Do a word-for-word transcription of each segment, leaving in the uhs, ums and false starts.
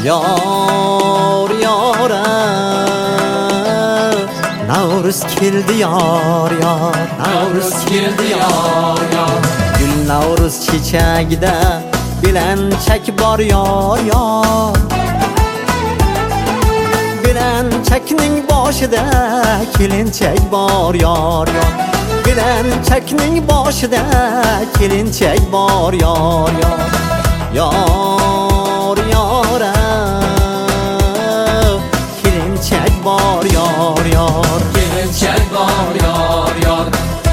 Yor yora Navruz keldi yor yor Navruz keldi yor yor Gül Navruz çiçeğide bilençek bor yor yor Bilençekning boshida kelinchak bor yor yor Bilençekning boshida kelinchak bor yor yor Yor yora kelinchak bor yor yor Kelinchak bor yor yor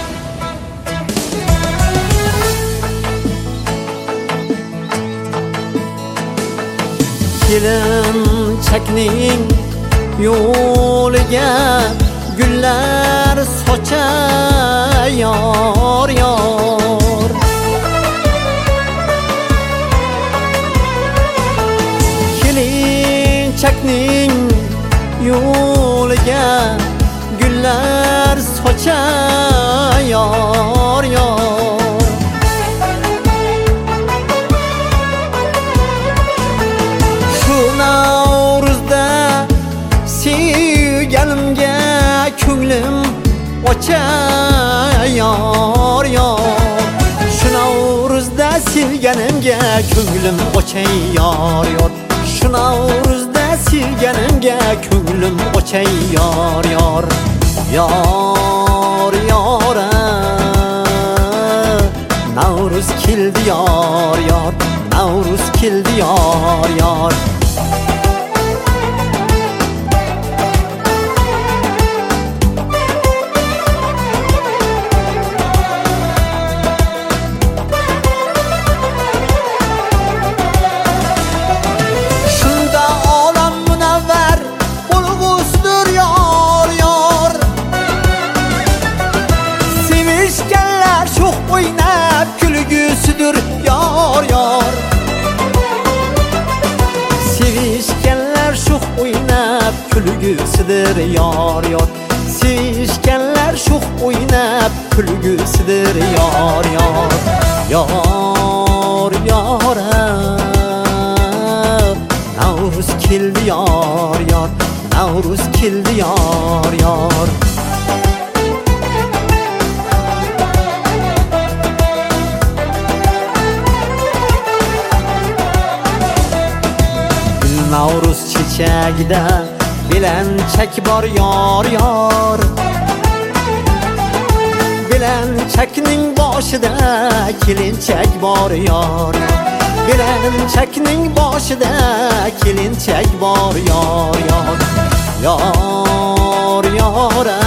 Kelinchakning yo'liga gullar sochar yor yor Kelinchakning yo'liga gullar sochar yor yor Shu Navruzda sevganimga ko'nglim ochar yor yor Shu Navruzda sevganimga ko'nglim ochar yor yor Shu Navruzda sevganimga ko'nglim ochar yor yor Yor yora Navruz keldi yor yor Navruz keldi yor yor Kulgüsüdür yar yar Sevişkenler şuh oynab kulgüsüdür yar yar Sevişkenler şuh oynab kulgüsüdür yar yar Yar yara Navruz keldi yar yar Navruz keldi yar yar Navruz çiçeğide bilençek bor yor yor Bilençekning boshida kelinchak bor yor Bilençekning boshida kelinchak bor yor yor Yor yora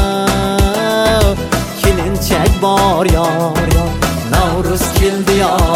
kelinchak bor yor yor Navruz keldi yor